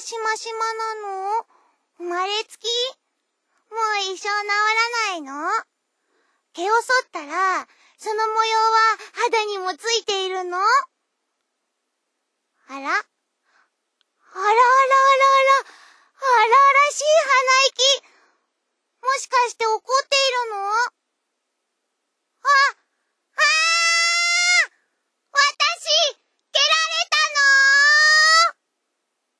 しましまなの？生まれつき？もう一生治らないの？毛を剃ったら、その模様は肌にもついているの？あら？あらあらあらあら、荒々しい鼻息。もしかして怒っ